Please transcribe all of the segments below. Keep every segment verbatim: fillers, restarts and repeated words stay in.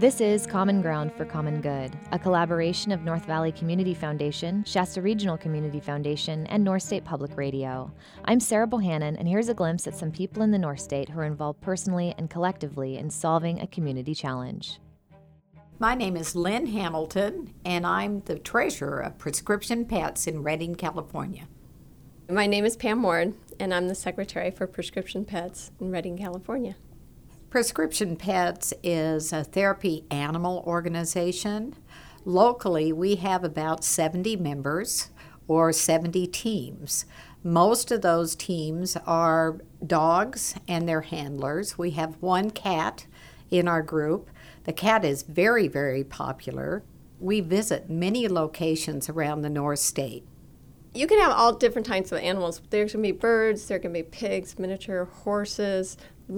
This is Common Ground for Common Good, a collaboration of North Valley Community Foundation, Shasta Regional Community Foundation, and North State Public Radio. I'm Sarah Bohannon, and here's a glimpse at some people in the North State who are involved personally and collectively in solving a community challenge. My name is Lynn Hamilton, and I'm the treasurer of Prescription Pets in Redding, California. My name is Pam Ward, and I'm the secretary for Prescription Pets in Redding, California. Prescription Pets is a therapy animal organization. Locally, we have about seventy members or seventy teams. Most of those teams are dogs and their handlers. We have one cat in our group. The cat is very, very popular. We visit many locations around the North State. You can have all different types of animals. There can be birds, there can be pigs, miniature horses,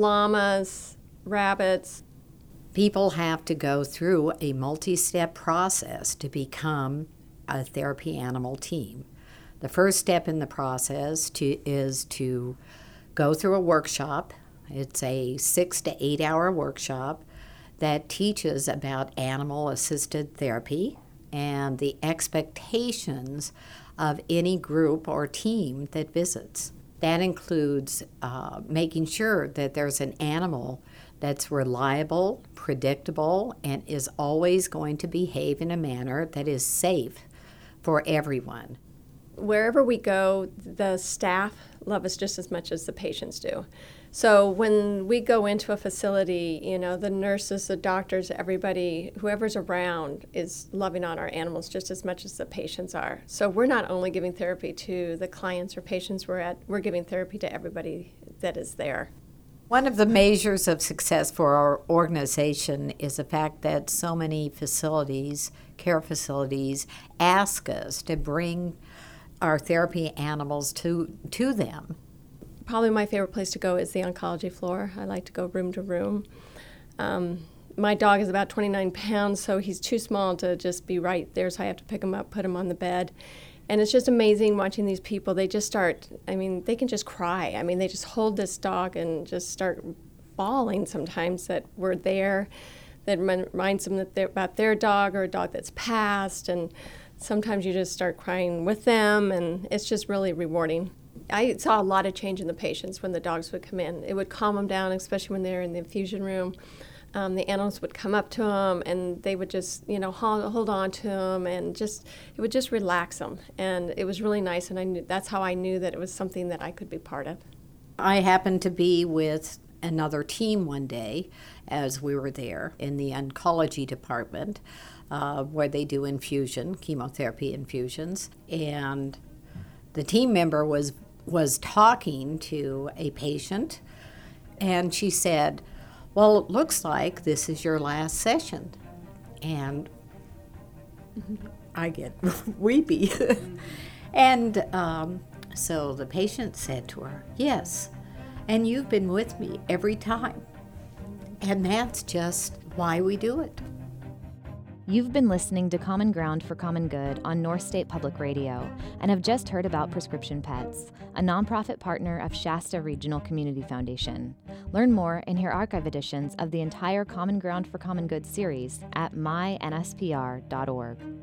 llamas, rabbits. People have to go through a multi-step process to become a therapy animal team. The first step in the process to, is to go through a workshop. It's a six to eight hour workshop that teaches about animal-assisted therapy and the expectations of any group or team that visits. That includes uh, making sure that there's an animal that's reliable, predictable, and is always going to behave in a manner that is safe for everyone. Wherever we go, the staff love us just as much as the patients do. So when we go into a facility, you know, the nurses, the doctors, everybody, whoever's around is loving on our animals just as much as the patients are. So we're not only giving therapy to the clients or patients we're at, we're giving therapy to everybody that is there. One of the measures of success for our organization is the fact that so many facilities, care facilities, ask us to bring our therapy animals to, to them. Probably my favorite place to go is the oncology floor. I like to go room to room. Um, my dog is about twenty-nine pounds, so he's too small to just be right there, so I have to pick him up, put him on the bed. And it's just amazing watching these people. They just start, I mean, they can just cry. I mean, they just hold this dog and just start bawling sometimes that we're there. That reminds them that they're about their dog or a dog that's passed. And sometimes you just start crying with them, and it's just really rewarding. I saw a lot of change in the patients when the dogs would come in. It would calm them down, especially when they're in the infusion room. Um, the animals would come up to them, and they would just, you know, hold, hold on to them, and just, it would just relax them. And it was really nice, and I knew, that's how I knew that it was something that I could be part of. I happened to be with another team one day as we were there in the oncology department uh, where they do infusion, chemotherapy infusions. And the team member was was talking to a patient, and she said, well, it looks like this is your last session. And I get weepy. And um, so the patient said to her, yes, and you've been with me every time. And that's just why we do it. You've been listening to Common Ground for Common Good on North State Public Radio and have just heard about Prescription Pets, a nonprofit partner of Shasta Regional Community Foundation. Learn more and hear archive editions of the entire Common Ground for Common Good series at my N S P R dot org.